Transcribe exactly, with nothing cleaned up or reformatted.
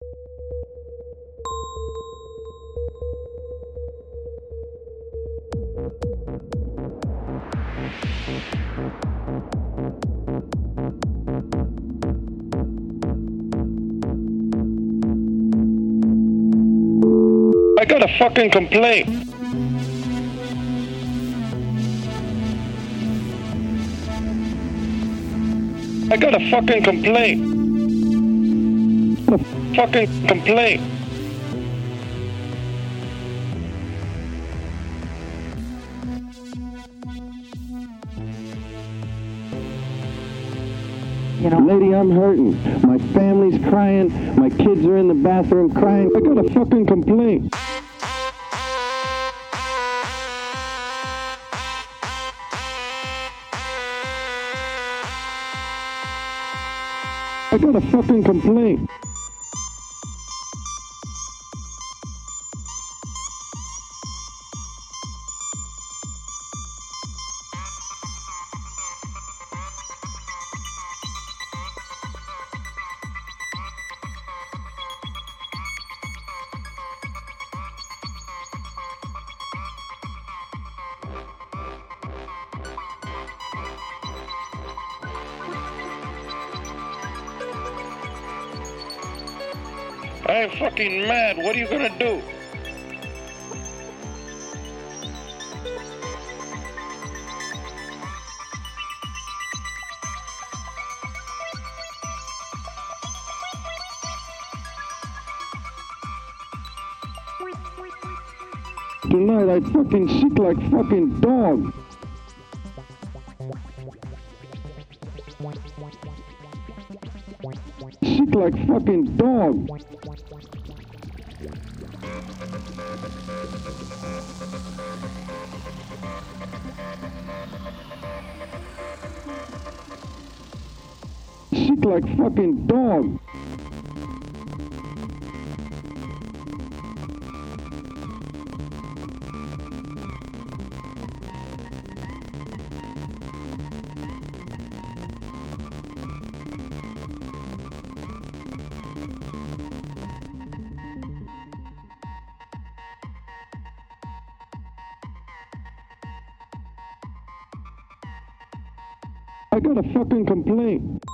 I got a fucking complaint. I got a fucking complaint. A fucking complaint. You know, lady, I'm hurting. My family's crying. My kids are in the bathroom crying. I got a fucking complaint. I got a fucking complaint. I am fucking mad. What are you gonna do? Tonight I fucking sick like fucking dog. Sick like fucking dog. Sick like fucking dog. I got a fucking complaint.